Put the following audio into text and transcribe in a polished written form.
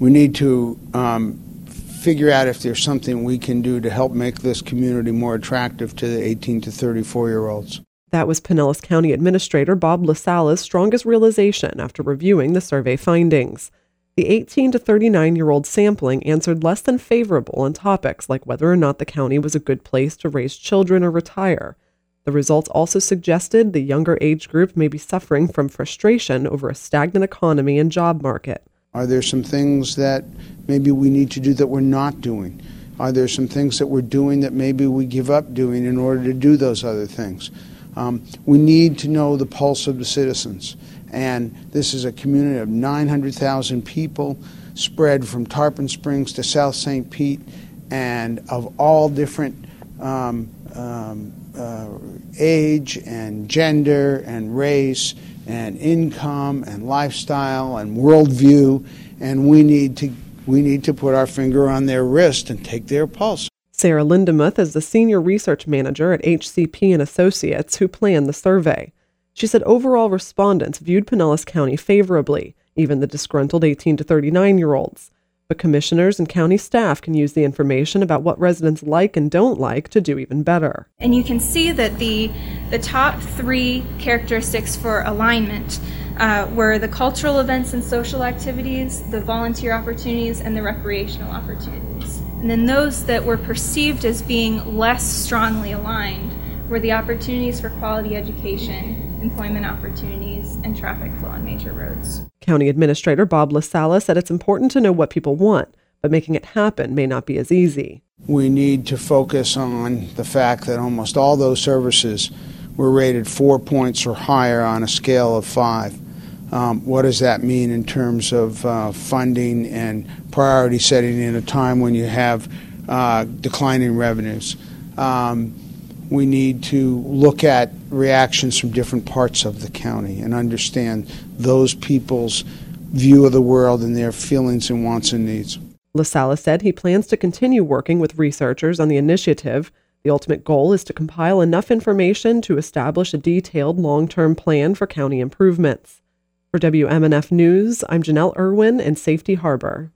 We need to figure out if there's something we can do to help make this community more attractive to the 18 to 34-year-olds. That was Pinellas County Administrator Bob LaSala's strongest realization after reviewing the survey findings. The 18 to 39-year-old sampling answered less than favorable on topics like whether or not the county was a good place to raise children or retire. The results also suggested the younger age group may be suffering from frustration over a stagnant economy and job market. Are there some things that maybe we need to do that we're not doing? Are there some things that we're doing that maybe we give up doing in order to do those other things? We need to know the pulse of the citizens. And this is a community of 900,000 people spread from Tarpon Springs to South St. Pete, and of all different age and gender and race and income and lifestyle and worldview, and we need to put our finger on their wrist and take their pulse. Sarah Lindemuth is the senior research manager at HCP and Associates who planned the survey. She said overall respondents viewed Pinellas County favorably, even the disgruntled 18 to 39-year-olds. But commissioners and county staff can use the information about what residents like and don't like to do even better. And you can see that the top three characteristics for alignment were the cultural events and social activities, the volunteer opportunities, and the recreational opportunities. And then those that were perceived as being less strongly aligned were the opportunities for quality education, employment opportunities, and traffic flow on major roads. County Administrator Bob LaSala said it's important to know what people want, but making it happen may not be as easy. We need to focus on the fact that almost all those services were rated 4 points or higher on a scale of 5. What does that mean in terms of funding and priority setting in a time when you have declining revenues? We need to look at reactions from different parts of the county and understand those people's view of the world and their feelings and wants and needs. LaSala said he plans to continue working with researchers on the initiative. The ultimate goal is to compile enough information to establish a detailed long-term plan for county improvements. For WMNF News, I'm Janelle Irwin in Safety Harbor.